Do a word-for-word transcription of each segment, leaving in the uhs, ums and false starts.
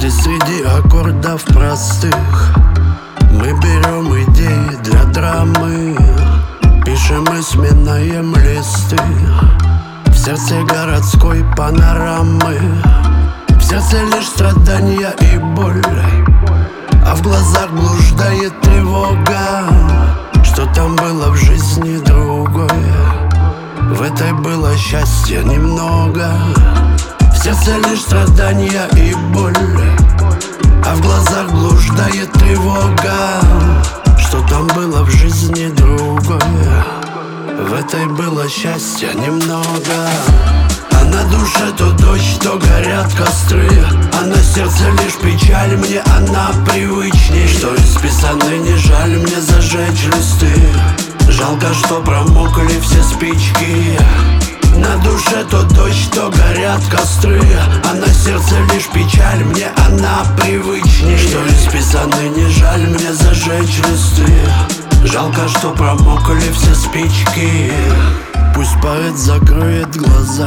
Здесь среди аккордов простых мы берем идеи для драмы, пишем и сминаем листы в сердце городской панорамы. В сердце лишь страдания и боль, а в глазах блуждает тревога. Что там было в жизни другое, в этой было счастья немного. В сердце лишь страдания и боль, а в глазах блуждает тревога. Что там было в жизни другое, в этой было счастья немного. А на душе то дождь, то горят костры, а на сердце лишь печаль, мне она привычней. Что исписаны, не жаль мне зажечь листы, жалко, что промокли все спички. На душе то дождь, то горят костры, а на сердце лишь печаль, мне она привычней. Что исписаны, не жаль мне зажечь листы, жалко, что промокли все спички. Пусть поэт закроет глаза,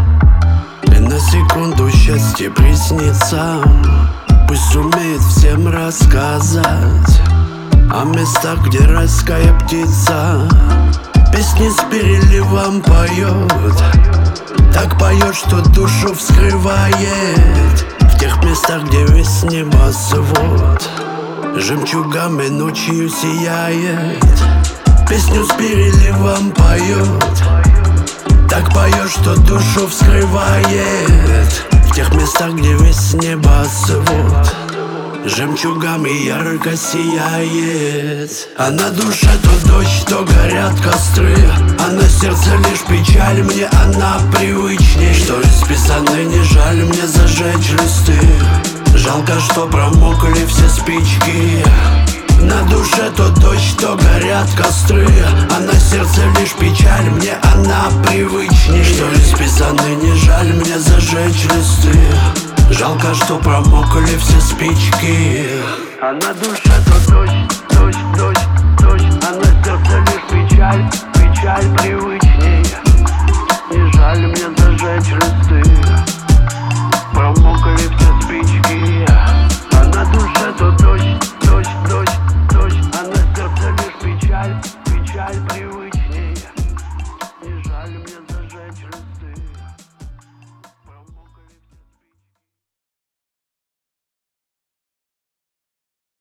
и на секунду счастье приснится. Пусть сумеет всем рассказать о местах, где райская птица песни с переливом поет. Так поет, что душу вскрывает в тех местах, где весь небосвод жемчугами ночью сияет. Песню с переливом поет, так поет, что душу вскрывает в тех местах, где весь небосвод жемчугами ярко сияет. А на душе то дождь, то горят костры, а на сердце лишь печаль, мне она привычней. Что исписаны, не жаль мне зажечь листы, жалко, что промокли все спички. На душе то дождь, то горят костры, а на сердце лишь печаль, мне она привычней. Что исписаны, не жаль мне зажечь листы, жалко, что промокли все спички. А на душе то дождь,